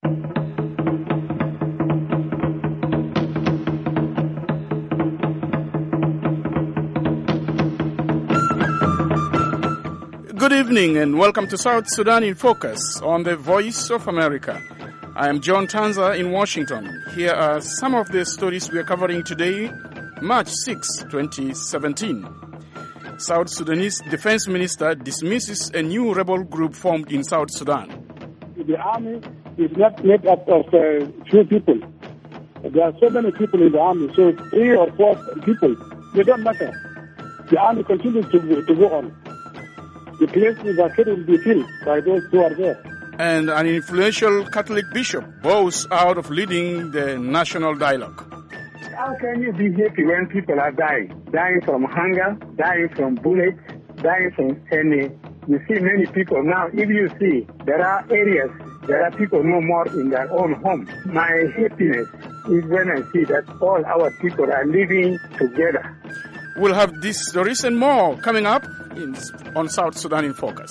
Good evening and welcome to South Sudan in Focus on the Voice of America. I am John Tanza in Washington. Here are some of the stories we are covering today, March 6, 2017. South Sudanese Defense Minister dismisses a new rebel group formed in South Sudan. The army is not made up of few people. There are so many people in the army, so 3 or 4 people, they don't matter. The army continues to go on. The place will be filled by those who are there. And an influential Catholic bishop bows out of leading the national dialogue. How can you be happy when people are dying? Dying from hunger, dying from bullets, dying from any. You see many people now, if you see, there are areas, there are people no more in their own home. My happiness is when I see that all our people are living together. We'll have this stories and more coming up on South Sudan in Focus.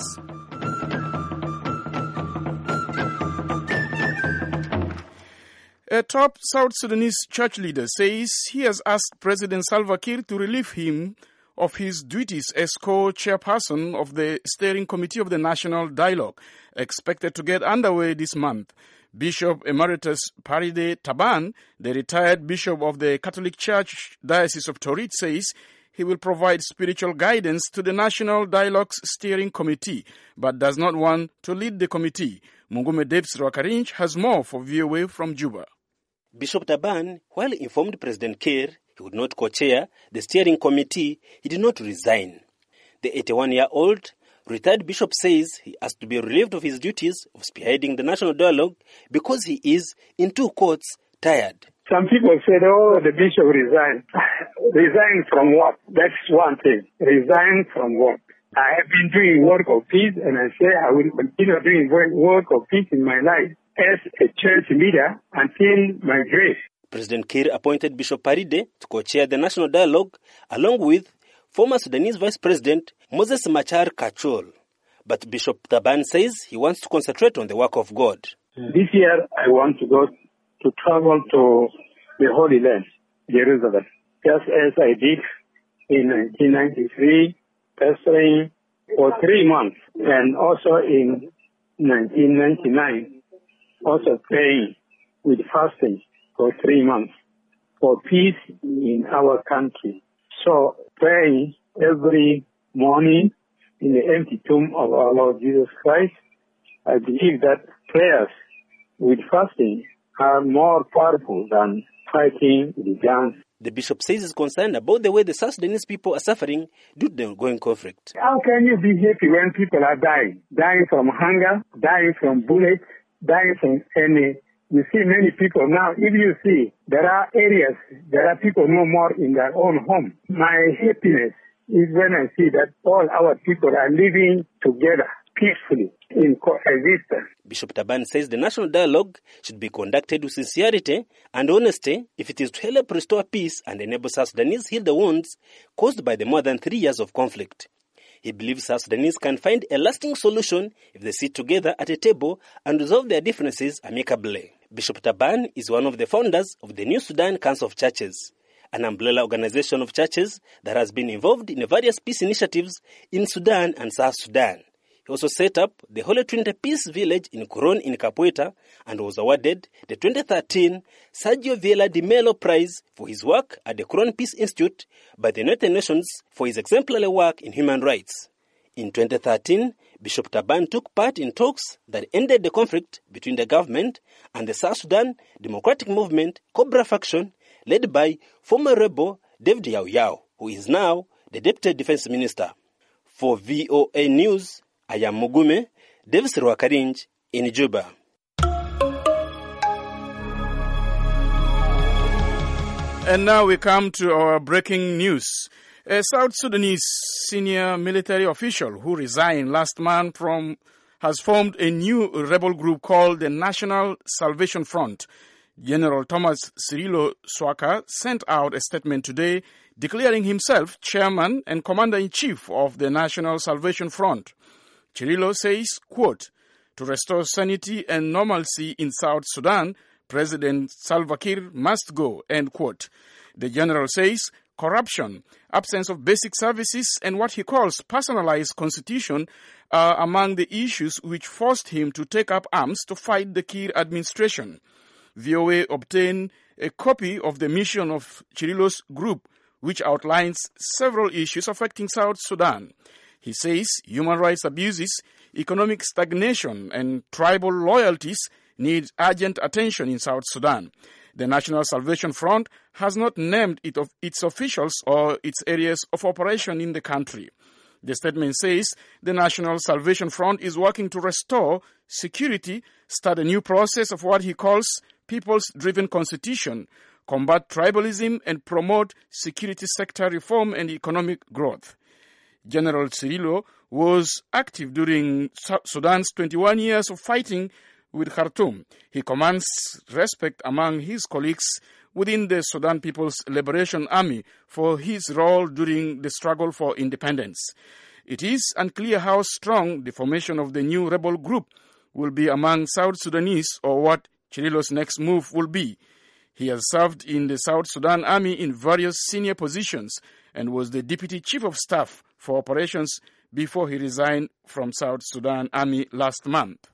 A top South Sudanese church leader says he has asked President Salva Kiir to relieve him of his duties as co-chairperson of the steering committee of the National Dialogue, expected to get underway this month. Bishop Emeritus Paride Taban, the retired bishop of the Catholic Church Diocese of Torit, says he will provide spiritual guidance to the National Dialogue's steering committee, but does not want to lead the committee. Mungume Debs Rwakarinch has more for VOA from Juba. Bishop Taban, while informed President Kiir he would not co-chair the steering committee, he did not resign. The 81-year-old retired bishop says he has to be relieved of his duties of spearheading the National Dialogue because he is, in 2 quotes, tired. Some people said, the bishop resigned. Resign from what? That's one thing. Resign from what? I have been doing work of peace, and I say I will continue doing work of peace in my life as a church leader until my grave. President Kiir appointed Bishop Paride to co-chair the National Dialogue, along with former Sudanese Vice President Moses Machar Kachol. But Bishop Taban says he wants to concentrate on the work of God. This year, I want to travel to the Holy Land, Jerusalem, just as I did in 1993, pastoring for 3 months, and also in 1999, also praying with fasting for 3 months for peace in our country. So praying every morning in the empty tomb of our Lord Jesus Christ, I believe that prayers with fasting are more powerful than fighting the guns. The bishop says he's concerned about the way the South Sudanese people are suffering due to the ongoing conflict. How can you be happy when people are dying? Dying from hunger, dying from bullets, dying from any. You see many people now, if you see, there are areas, there are people no more in their own home. My happiness is when I see that all our people are living together peacefully in coexistence. Bishop Taban says the National Dialogue should be conducted with sincerity and honesty if it is to help restore peace and enable South Sudanese heal the wounds caused by the more than 3 years of conflict. He believes South Sudanese can find a lasting solution if they sit together at a table and resolve their differences amicably. Bishop Taban is one of the founders of the New Sudan Council of Churches, an umbrella organization of churches that has been involved in various peace initiatives in Sudan and South Sudan. He also set up the Holy Trinity Peace Village in Coron in Capoeira and was awarded the 2013 Sergio Vieira de Mello Prize for his work at the Coron Peace Institute by the United Nations for his exemplary work in human rights. In 2013, Bishop Taban took part in talks that ended the conflict between the government and the South Sudan Democratic Movement Cobra faction led by former rebel David Yao Yao, who is now the Deputy Defense Minister. For VOA News, I am Mugume Davis Rwakarinch in Juba. And now we come to our breaking news. A South Sudanese senior military official who resigned last month has formed a new rebel group called the National Salvation Front. General Thomas Cirillo Swaka sent out a statement today declaring himself chairman and commander-in-chief of the National Salvation Front. Cirillo says, quote, To restore sanity and normalcy in South Sudan, President Salva Kiir must go, end quote. The general says corruption, absence of basic services, and what he calls personalized constitution are among the issues which forced him to take up arms to fight the Kiir administration. VOA obtained a copy of the mission of Chirilo's group, which outlines several issues affecting South Sudan. He says human rights abuses, economic stagnation, and tribal loyalties need urgent attention in South Sudan. The National Salvation Front has not named its officials or its areas of operation in the country. The statement says the National Salvation Front is working to restore security, start a new process of what he calls people's-driven constitution, combat tribalism, and promote security sector reform and economic growth. General Cirilo was active during Sudan's 21 years of fighting with Khartoum. He commands respect among his colleagues within the Sudan People's Liberation Army for his role during the struggle for independence. It is unclear how strong the formation of the new rebel group will be among South Sudanese or what Chirilo's next move will be. He has served in the South Sudan Army in various senior positions and was the Deputy Chief of Staff for Operations before he resigned from South Sudan Army last month.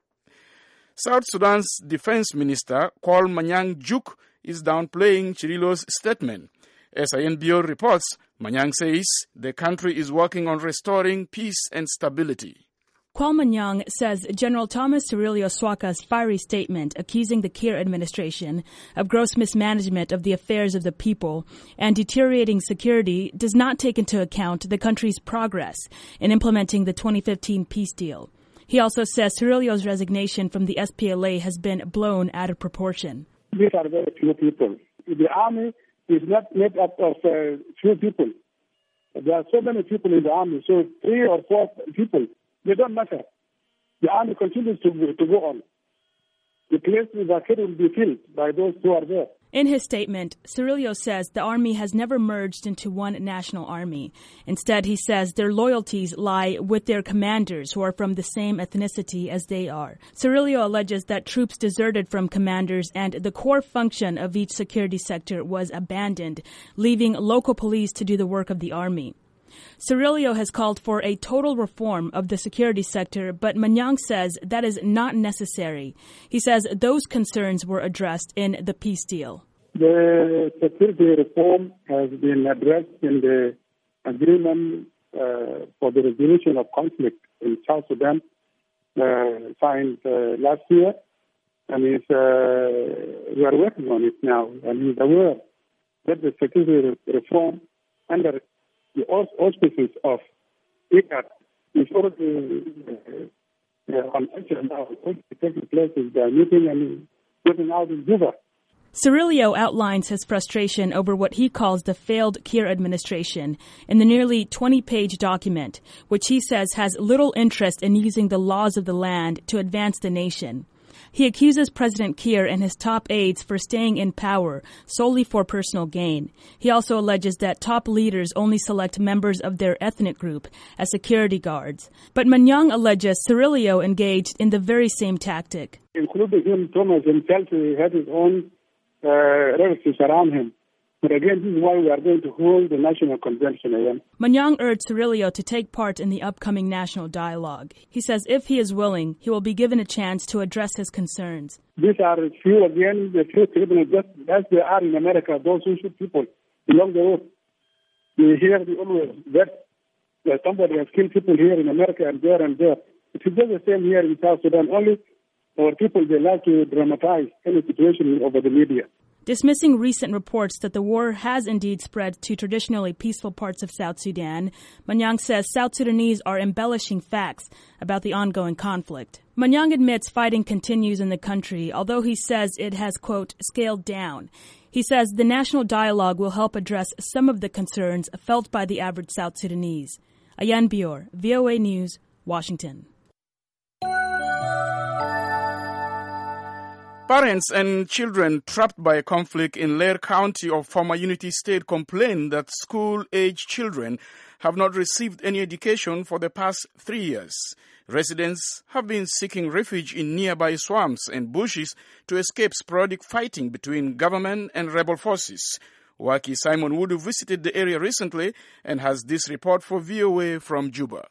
South Sudan's Defense Minister, Kwal Manyang Juk, is downplaying Chirilo's statement. As INBO reports, Manyang says the country is working on restoring peace and stability. Kwal Manyang says General Thomas Cirilio Swaka's fiery statement accusing the Kiir administration of gross mismanagement of the affairs of the people and deteriorating security does not take into account the country's progress in implementing the 2015 peace deal. He also says Cirilio's resignation from the SPLA has been blown out of proportion. These are very few people. The army is not made up of few people. There are so many people in the army, so 3 or 4 people. They don't matter. The army continues to go on. The place where Kiir will be killed by those who are there. In his statement, Cirilio says the army has never merged into one national army. Instead, he says their loyalties lie with their commanders who are from the same ethnicity as they are. Cirilio alleges that troops deserted from commanders and the core function of each security sector was abandoned, leaving local police to do the work of the army. Cirilio has called for a total reform of the security sector, but Manyang says that is not necessary. He says those concerns were addressed in the peace deal. The security reform has been addressed in the agreement for the resolution of conflict in South Sudan signed last year, and we are working on it now. And he's aware that the security reform under the auspices of ICAT is already on action now. Taking place is the meeting and getting out in Juba. Cirilio outlines his frustration over what he calls the failed Kiir administration in the nearly 20-page document, which he says has little interest in using the laws of the land to advance the nation. He accuses President Kiir and his top aides for staying in power solely for personal gain. He also alleges that top leaders only select members of their ethnic group as security guards. But Manyang alleges Cirilio engaged in the very same tactic. Including him, Thomas himself, he had his own relatives around him. But again, this is why we are going to hold the national convention again. Manyang urged Cirilio to take part in the upcoming national dialogue. He says if he is willing, he will be given a chance to address his concerns. These are few, again, the few criminals, just as they are in America, those who shoot people along the road. You hear always that somebody has killed people here in America and there and there. It is just the same here in South Sudan. Only our people, they like to dramatize any situation over the media. Dismissing recent reports that the war has indeed spread to traditionally peaceful parts of South Sudan, Manyang says South Sudanese are embellishing facts about the ongoing conflict. Manyang admits fighting continues in the country, although he says it has, quote, scaled down. He says the national dialogue will help address some of the concerns felt by the average South Sudanese. Ayan Bior, VOA News, Washington. Parents and children trapped by a conflict in Lair County of former Unity State complain that school-age children have not received any education for the past 3 years. Residents have been seeking refuge in nearby swamps and bushes to escape sporadic fighting between government and rebel forces. Waki Simon Wudu visited the area recently and has this report for VOA from Juba.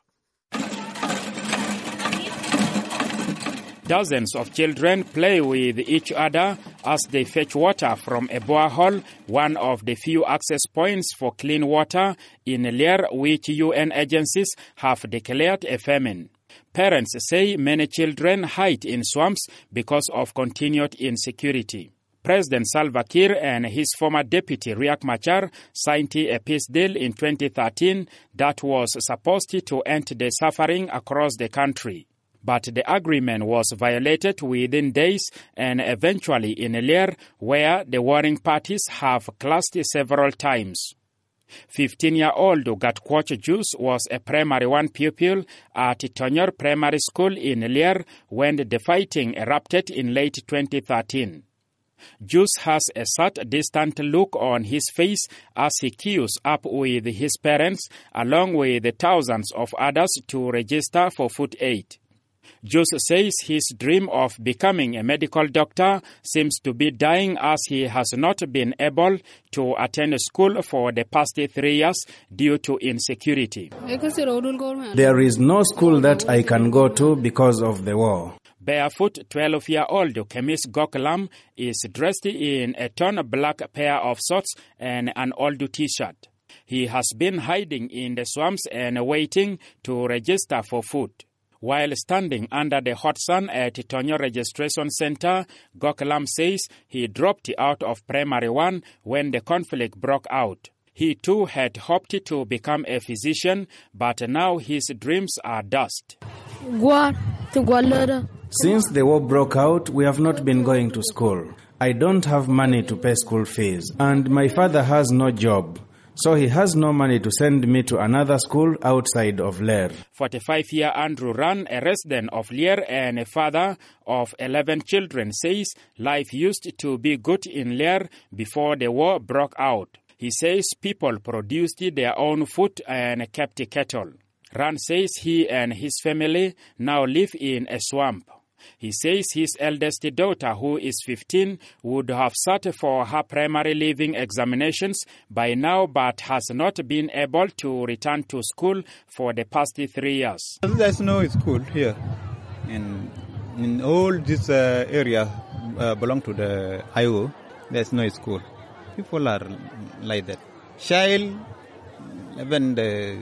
Dozens of children play with each other as they fetch water from a borehole, one of the few access points for clean water in Lair, which UN agencies have declared a famine. Parents say many children hide in swamps because of continued insecurity. President Salva Kiir and his former deputy Riek Machar signed a peace deal in 2013 that was supposed to end the suffering across the country. But the agreement was violated within days and eventually in Lair, where the warring parties have clashed several times. 15-year-old Gatquoch Jus was a primary 1 pupil at Tonyor Primary School in Lair when the fighting erupted in late 2013. Jus has a sad, distant look on his face as he queues up with his parents along with thousands of others to register for food aid. Jus says his dream of becoming a medical doctor seems to be dying as he has not been able to attend school for the past 3 years due to insecurity. There is no school that I can go to because of the war. Barefoot 12-year-old Kemis Goklam is dressed in a torn black pair of shorts and an old T-shirt. He has been hiding in the swamps and waiting to register for food. While standing under the hot sun at Tonyo Registration Center, Goklam says he dropped out of primary 1 when the conflict broke out. He too had hoped to become a physician, but now his dreams are dust. Since the war broke out, we have not been going to school. I don't have money to pay school fees, and my father has no job. So he has no money to send me to another school outside of Lair. 45-year Andrew Ran, a resident of Lair and a father of 11 children, says life used to be good in Lair before the war broke out. He says people produced their own food and kept cattle. Ran says he and his family now live in a swamp. He says his eldest daughter, who is 15, would have sat for her primary leaving examinations by now, but has not been able to return to school for the past 3 years. There's no school here. In all this area belong to the IO. There's no school. People are like that. Child, even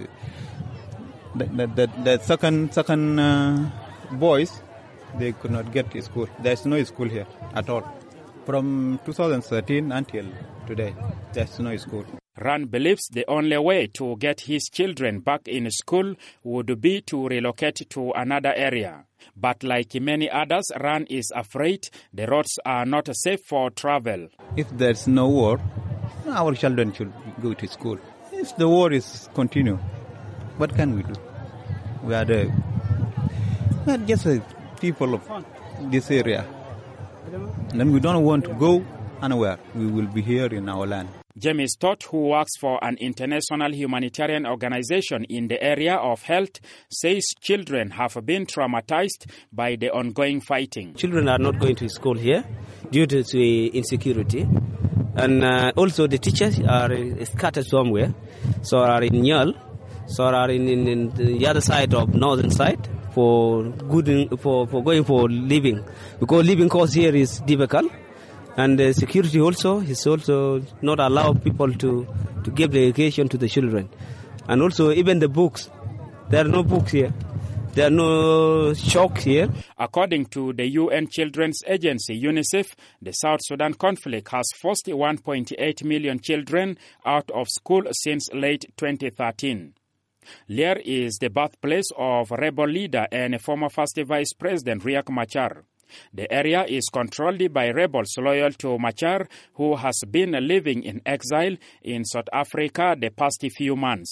the second boys, they could not get to school. There's no school here at all. From 2013 until today, there's no school. Ran believes the only way to get his children back in school would be to relocate to another area. But like many others, Ran is afraid the roads are not safe for travel. If there's no war, our children should go to school. If the war is continue, what can we do? We are not just people of this area. And we don't want to go anywhere. We will be here in our land. Jamie Stott, who works for an international humanitarian organization in the area of health, says children have been traumatized by the ongoing fighting. Children are not going to school here due to insecurity. And also the teachers are scattered somewhere. So are in Nyal, so are in the other side of northern side for going for living. Because living cost here is difficult. And the security also is also not allow people to give the education to the children. And also even the books, there are no books here. There are no chalks here. According to the UN Children's Agency, UNICEF, the South Sudan conflict has forced 1.8 million children out of school since late 2013. Lair is the birthplace of rebel leader and former first vice president Riek Machar. The area is controlled by rebels loyal to Machar, who has been living in exile in South Africa the past few months.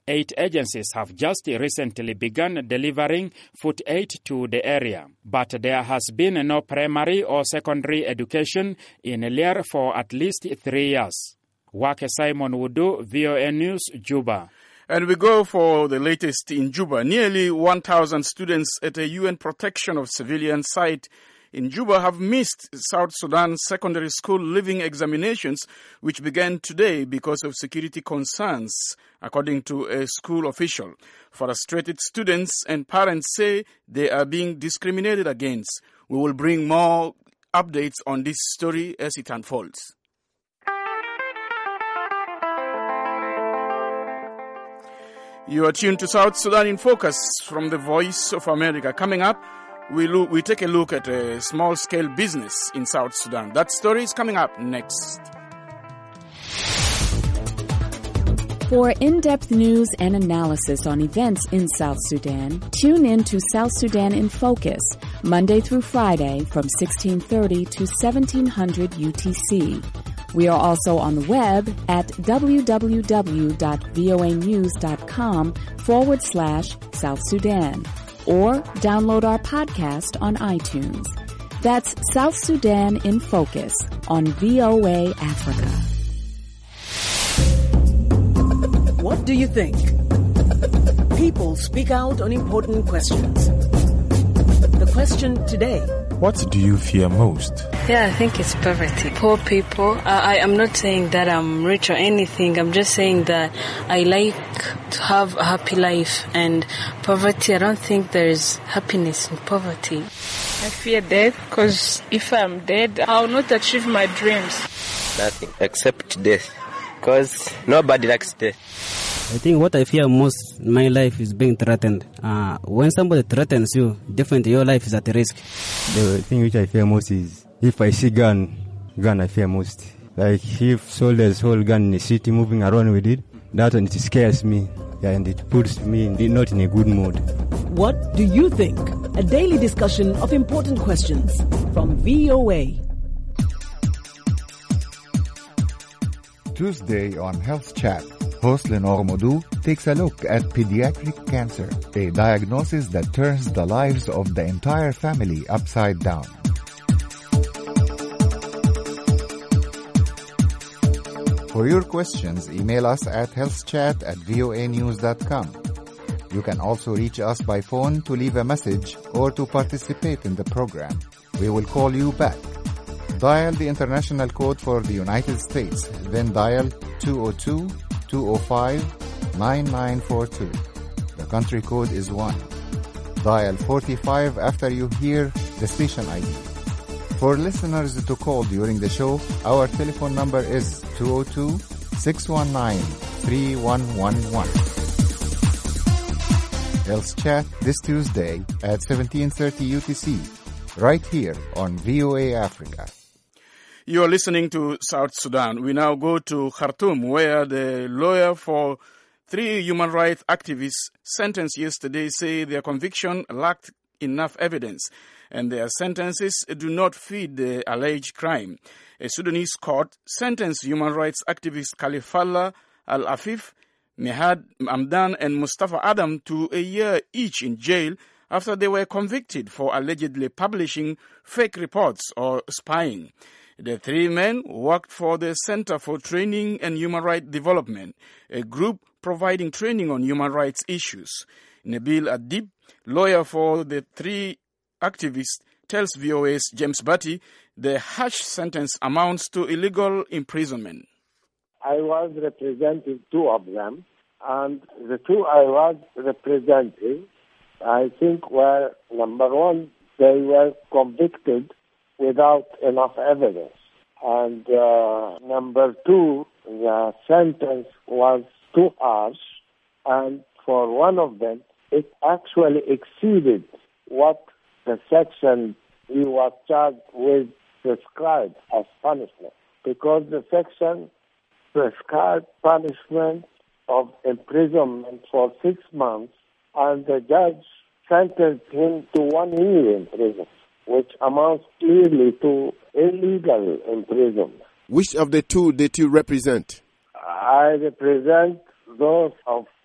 8 agencies have just recently begun delivering food aid to the area. But there has been no primary or secondary education in Lier for at least 3 years. Wake Simon Wudu, VOA News, Juba. And we go for the latest in Juba. Nearly 1,000 students at a UN Protection of Civilians site in Juba have missed South Sudan secondary school leaving examinations, which began today because of security concerns, according to a school official. Frustrated students and parents say they are being discriminated against. We will bring more updates on this story as it unfolds. You are tuned to South Sudan in Focus from the Voice of America. Coming up, we take a look at a small-scale business in South Sudan. That story is coming up next. For in-depth news and analysis on events in South Sudan, tune in to South Sudan in Focus, Monday through Friday from 1630 to 1700 UTC. We are also on the web at www.voanews.com/South Sudan or download our podcast on iTunes. That's South Sudan in Focus on VOA Africa. What do you think? People speak out on important questions. The question today: what do you fear most? Yeah, I think it's poverty. Poor people. I am not saying that I'm rich or anything. I'm just saying that I like to have a happy life. And poverty, I don't think there's happiness in poverty. I fear death because if I'm dead, I will not achieve my dreams. Nothing except death, because nobody likes death. I think what I fear most in my life is being threatened. When somebody threatens you, definitely your life is at risk. The thing which I fear most is if I see gun I fear most. Like if soldiers hold gun in the city moving around with it, that one, it scares me. Yeah, and it puts me not in a good mood. What do you think? A daily discussion of important questions from VOA. Tuesday on Health Chat, host Lenore Modu takes a look at pediatric cancer, a diagnosis that turns the lives of the entire family upside down. For your questions, email us at healthchat@voanews.com. You can also reach us by phone to leave a message or to participate in the program. We will call you back. Dial the international code for the United States, then dial 202-205-9942. The country code is 1. Dial 45 after you hear the station ID. For listeners to call during the show, our telephone number is 202-619-3111. Health Chat this Tuesday at 1730 UTC, right here on VOA Africa. You are listening to South Sudan. We now go to Khartoum, where the lawyer for 3 human rights activists sentenced yesterday say their conviction lacked enough evidence and their sentences do not fit the alleged crime. A Sudanese court sentenced human rights activist Khalifallah Al-Afif, Mehad Amdan and Mustafa Adam to a year each in jail after they were convicted for allegedly publishing fake reports or spying. The 3 men worked for the Center for Training and Human Rights Development, a group providing training on human rights issues. Nabil Adib, lawyer for the 3 activists, tells VOA's James Batty the harsh sentence amounts to illegal imprisonment. I was representing 2 of them, and the 2 I was representing, I think were, number 1, they were convicted without enough evidence. And number 2, the sentence was too harsh, and for one of them, it actually exceeded what the section he was charged with prescribed as punishment, because the section prescribed punishment of imprisonment for 6 months, and the judge sentenced him to 1 year in prison, which amounts clearly to illegal imprisonment. Which of the 2 did you represent? I represent those of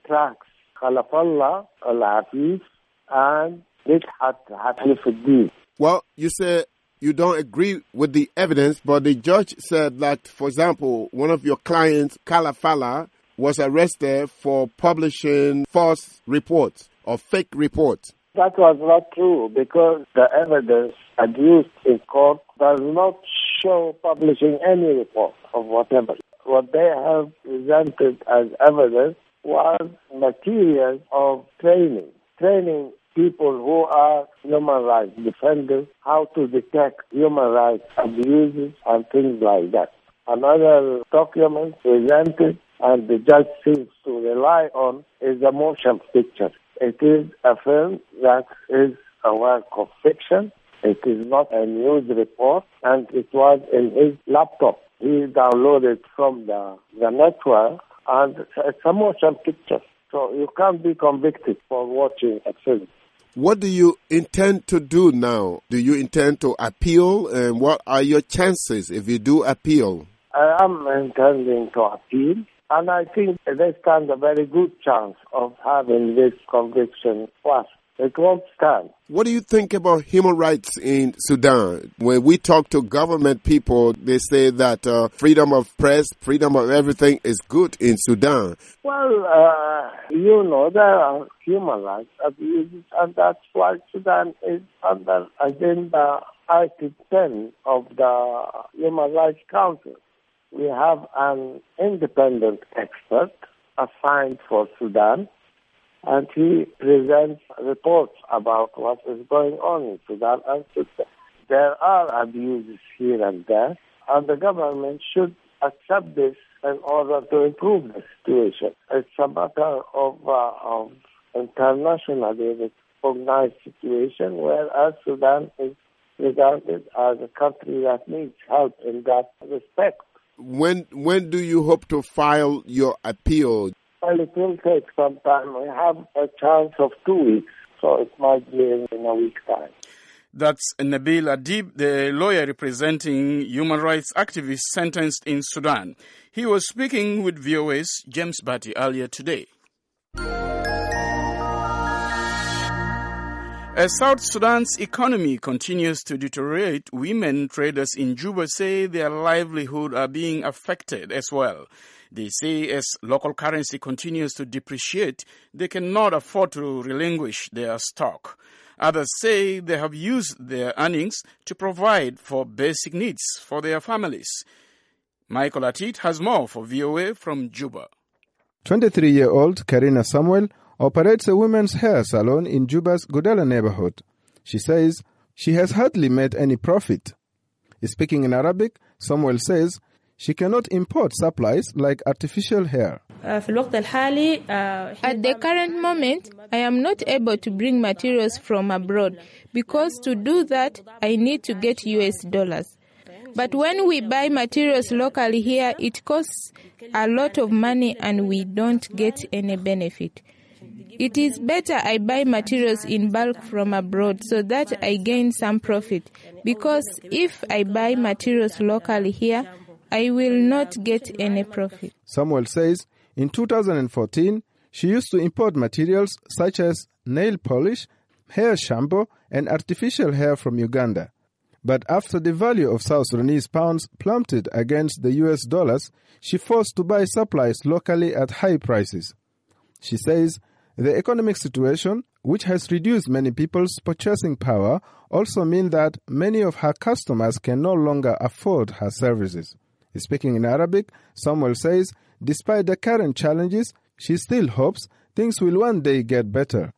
tracks Khalafallah Al-Afif and Midhat Hanifuddin. Well, you say you don't agree with the evidence, but the judge said that, for example, one of your clients, Khalafallah, was arrested for publishing false reports or fake reports. That was not true because the evidence adduced in court does not show publishing any report of whatever. What they have presented as evidence was material of training people who are human rights defenders how to detect human rights abuses and things like that. Another document presented and the judge seems to rely on is a motion picture. It is a film that is a work of fiction. It is not a news report, and it was in his laptop. He downloaded from the network, and it's a motion picture. So you can't be convicted for watching a film. What do you intend to do now? Do you intend to appeal, and what are your chances if you do appeal? I am intending to appeal, and I think they stand a very good chance of having this conviction passed. It won't stand. What do you think about human rights in Sudan? When we talk to government people, they say that freedom of press, freedom of everything is good in Sudan. Well, there are human rights abuses, and that's why Sudan is under Agenda Item 10 of the Human Rights Council. We have an independent expert assigned for Sudan, and he presents reports about what is going on in Sudan. And there are abuses here and there, and the government should accept this in order to improve the situation. It's a matter of internationally recognized situation, whereas Sudan is regarded as a country that needs help in that respect. When do you hope to file your appeal? Well, it will take some time. We have a chance of 2 weeks, so it might be in a week's time. That's Nabil Adib, the lawyer representing human rights activists sentenced in Sudan. He was speaking with VOA's James Batty earlier today. As South Sudan's economy continues to deteriorate, women traders in Juba say their livelihood are being affected as well. They say as local currency continues to depreciate, they cannot afford to relinquish their stock. Others say they have used their earnings to provide for basic needs for their families. Michael Atit has more for VOA from Juba. 23-year-old Karina Samuel operates a women's hair salon in Juba's Gudala neighborhood. She says she has hardly made any profit. Speaking in Arabic, Samuel says she cannot import supplies like artificial hair. At the current moment, I am not able to bring materials from abroad because to do that, I need to get US dollars. But when we buy materials locally here, it costs a lot of money and we don't get any benefit. It is better I buy materials in bulk from abroad so that I gain some profit, because if I buy materials locally here, I will not get any profit. Samuel says in 2014, she used to import materials such as nail polish, hair shampoo, and artificial hair from Uganda. But after the value of South Sudanese pounds plummeted against the US dollars, she forced to buy supplies locally at high prices. She says the economic situation, which has reduced many people's purchasing power, also means that many of her customers can no longer afford her services. Speaking in Arabic, Samuel says, despite the current challenges, she still hopes things will one day get better.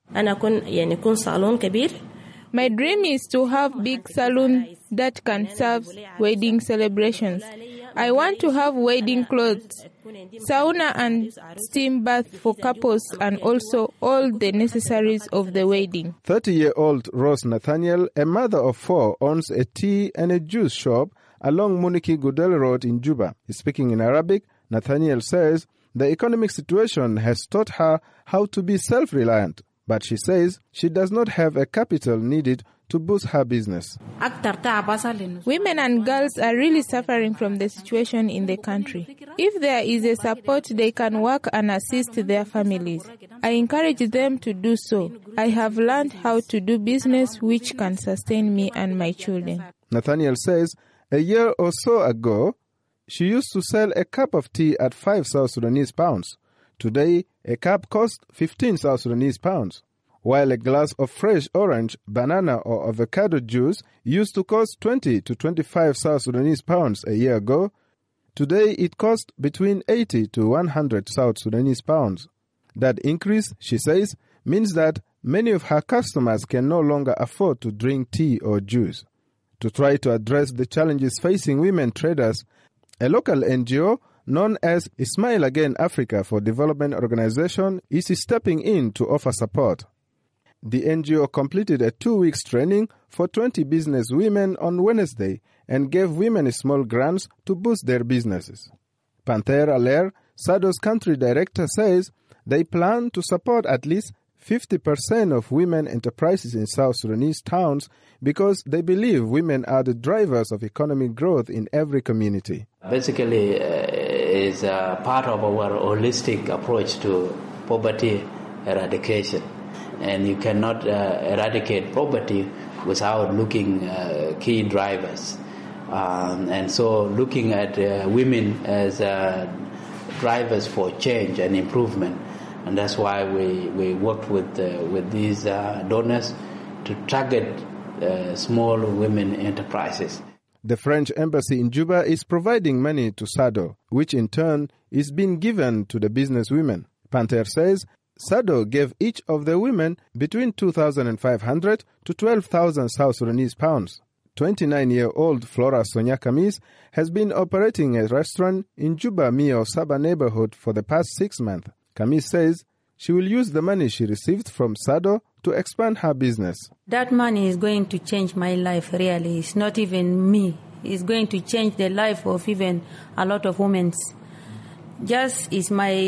My dream is to have big salon that can serve wedding celebrations. I want to have wedding clothes, sauna and steam bath for couples, and also all the necessaries of the wedding. 30-year-old Rose Nathaniel, a mother of 4, owns a tea and a juice shop along Muniki Gudel Road in Juba. Speaking in Arabic, Nathaniel says the economic situation has taught her how to be self-reliant, but she says she does not have a capital needed to boost her business. Women and girls are really suffering from the situation in the country. If there is a support, they can work and assist their families. I encourage them to do so. I have learned how to do business which can sustain me and my children. Nathaniel says a year or so ago, she used to sell a cup of tea at 5 South Sudanese pounds. Today, a cup costs 15 South Sudanese pounds. While a glass of fresh orange, banana or avocado juice used to cost 20 to 25 South Sudanese pounds a year ago, today it costs between 80 to 100 South Sudanese pounds. That increase, she says, means that many of her customers can no longer afford to drink tea or juice. To try to address the challenges facing women traders, a local NGO known as Smile Again Africa for Development Organization is stepping in to offer support. The NGO completed a 2-week training for 20 business women on Wednesday and gave women small grants to boost their businesses. Panther Allaire, SADO's country director, says they plan to support at least 50% of women enterprises in South Sudanese towns because they believe women are the drivers of economic growth in every community. Basically, is part of our holistic approach to poverty eradication. And you cannot eradicate poverty without looking key drivers. And so looking at women as drivers for change and improvement. And that's why we worked with these donors to target small women enterprises. The French embassy in Juba is providing money to SADO, which in turn is being given to the business women. Panther says SADO gave each of the women between 2,500 to 12,000 South Sudanese pounds. 29-year-old Flora Sonia Kamis has been operating a restaurant in Juba Mio Saba neighborhood for the past 6 months. Kamis says she will use the money she received from SADO to expand her business. That money is going to change my life, really. It's not even me. It's going to change the life of even a lot of women. Just is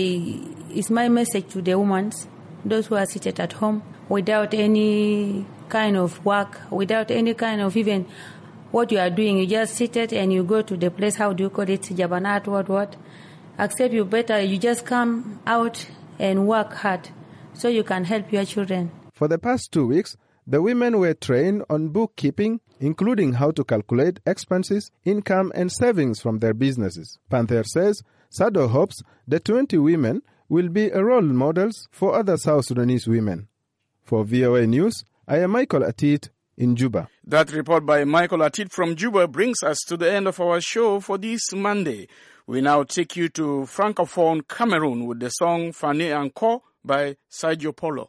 my message to the women, those who are seated at home, without any kind of work, without any kind of even what you are doing. You just seated and you go to the place, how do you call it, Jabanat, what? Except you better, you just come out and work hard so you can help your children. For the past 2 weeks, the women were trained on bookkeeping, including how to calculate expenses, income, and savings from their businesses. Panther says SADO hopes the 20 women will be role models for other South Sudanese women. For VOA News, I am Michael Atit in Juba. That report by Michael Atit from Juba brings us to the end of our show for this Monday. We now take you to Francophone Cameroon with the song Fanny Encore by Sergio Polo.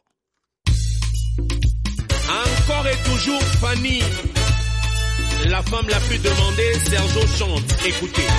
Encore et toujours Fanny, la femme la plus demandée, Sergio chante, écoutez.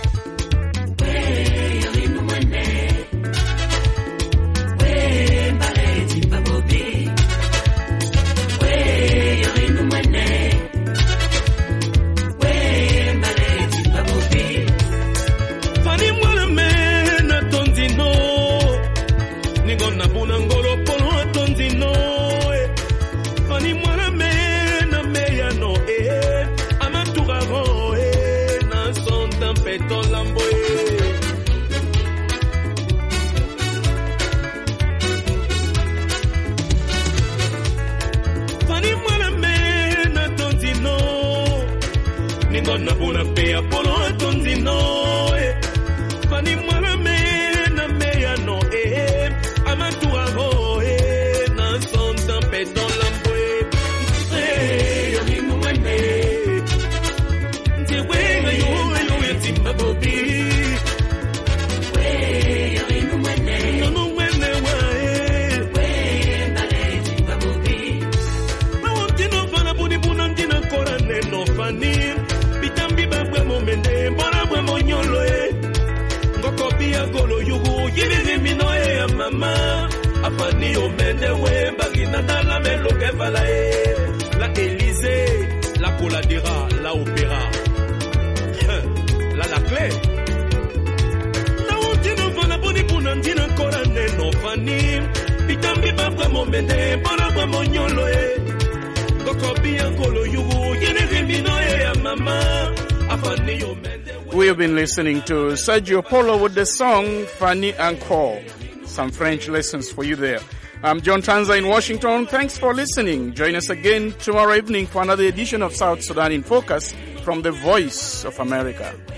La Élysée, la Coladera, la Opéra, la clé. Na utino fana boni punandina ancora neno fani. Pitambi babwa momene, bona bwa monyolo We have been listening to Sergio Polo with the song Fanny Encore. Some French lessons for you there. I'm John Tanza in Washington. Thanks for listening. Join us again tomorrow evening for another edition of South Sudan in Focus from the Voice of America.